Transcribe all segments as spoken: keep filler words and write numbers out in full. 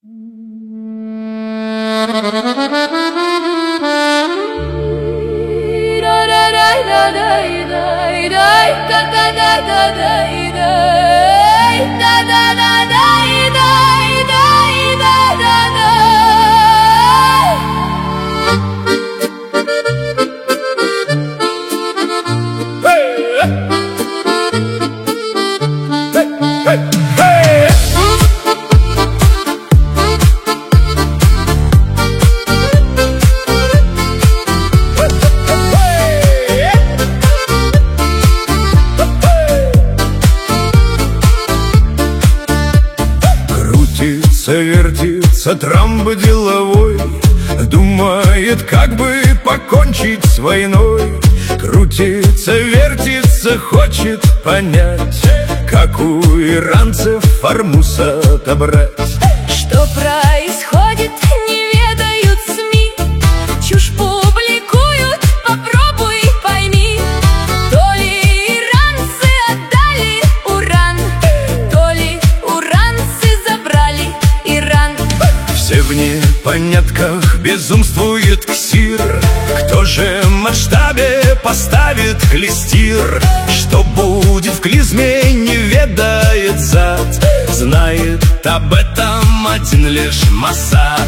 Крутится, вертится трамбо деловой, думает, как бы покончить с войной. Крутится, вертится, хочет понять, как у иранцев Формуз отобрать. Что происходит, не ведают СМИ, чушь публикуют, попробуй пойми. То ли иранцы отдали уран, то ли уранцы забрали Иран. Все в непонятках безумствует КСИР. Кто же в масштабе поставит клестир? Что будет в клизме, не ведает зад. Знает об этом один лишь Моссад.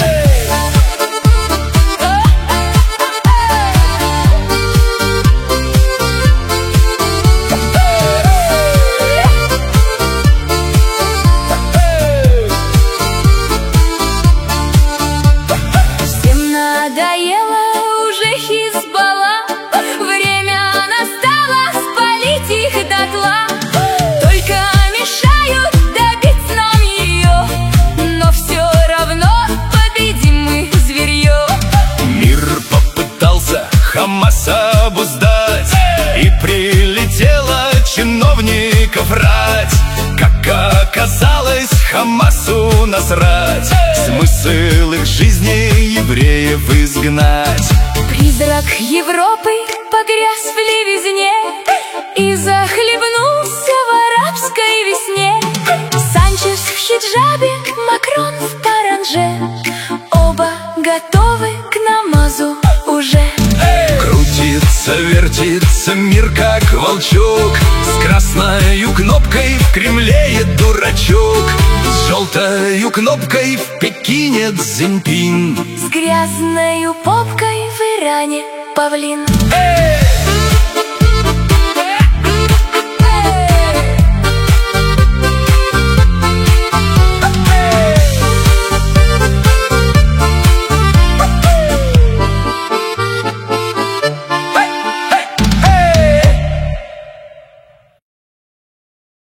Всем надоело уже Хизбалла, время настало спалить их дотла. Только мешают добить нам ее, но все равно победим мы зверье. Мир попытался Хамас обуздать, и прилетело чиновников рать. Как оказалось, Хамасу насрать, смысл их жизни евреев изгнать. Призрак Европы погряз в левизне и захлебнулся в арабской весне. Санчес в хиджабе, Макрон в паранже, оба готовы к намазу уже. Крутится, вертится мир, как волчок, с красною кнопкой в Кремле дурачок, с желтою кнопкой в Пекине Цзиньпин, С грязною попкой в Иране павлин. Эй!